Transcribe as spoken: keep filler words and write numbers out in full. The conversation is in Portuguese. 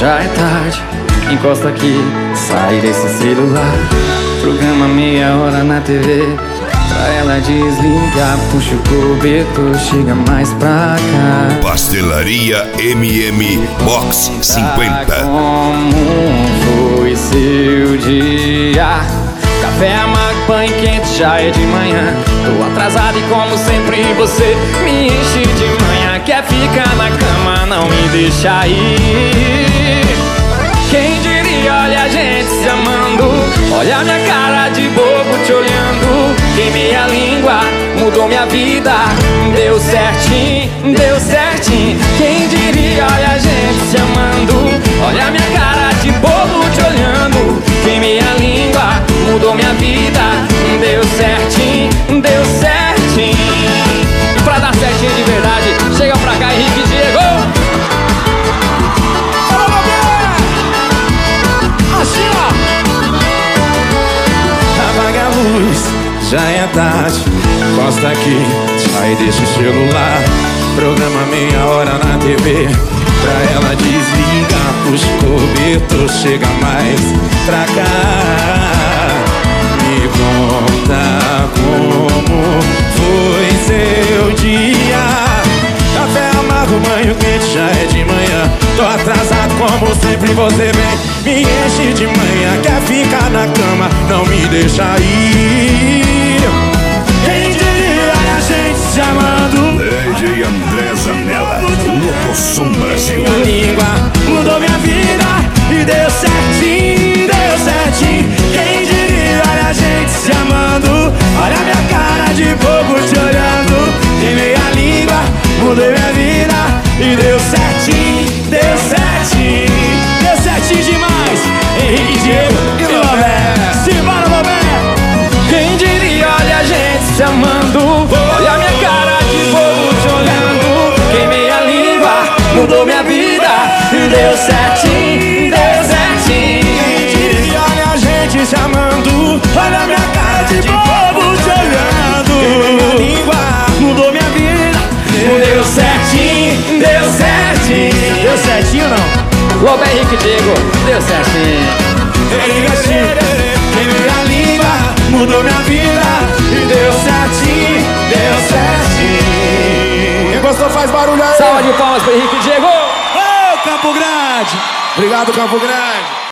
já é tarde, encosta aqui, sai desse celular. Programa meia hora na T V, pra ela desligar, puxa o cobertor, chega mais pra cá. Pastelaria M M Box cinquenta. Como foi seu dia? Café amargo, pão quente, já é de manhã. Tô atrasado e como sempre você me enche de manhã. Quer ficar na cama, não me deixa ir. Quem diria, olha a gente se amando. Olha minha cara de bobo te olhando. Queimei a língua, mudou minha vida. Deu certinho, deu certinho. Quem diria, olha a gente se amando. Olha minha cara de bobo te olhando. Queimei a língua, mudou minha vida. Deu certinho, deu certinho. E pra dar certinho de verdade, chega pra cá, Henrique e Diego. Assim, ó. Apaga a luz, já é tarde, encosta aqui, sai desse celular. Programa meia hora na T V, pra ela desligar, puxa o cobertor, chega mais pra cá. Me conta como foi seu dia. Café amargo, banho quente, já é de manhã. Tô atrasado como sempre, você vem, me enche de manhã. Quer ficar na cama, não me deixa ir. Quem diria, a gente se amando. D J André Zanella, Locosom Brasil. Minha língua mudou minha vida e deu certinho, deu certinho. Quem diria, olha a gente se amando. Olha minha cara de bobo te olhando. Queimei a língua, mudei minha vida e deu certinho, deu certinho. Deu certinho demais. Henrique, Diego e Roberto. Simbora, Roberto. Quem diria, olha a gente se amando. Olha minha cara de bobo te olhando. Queimei a língua, mudou minha vida. Deu certinho, deu certinho. Quem diria, olha a gente se amando. Olha minha cara de bobo te olhando. Queimei a língua, mudou minha vida. Deu certinho, deu certinho. Deu certinho não? Roberto, Henrique e Diego, deu certinho. Ele assim, queimei a língua, mudou minha vida e deu certinho, deu certinho. Quem gostou faz barulho aí. Salva de palmas para Henrique e Diego. Ô, Campo Grande. Obrigado, Campo Grande.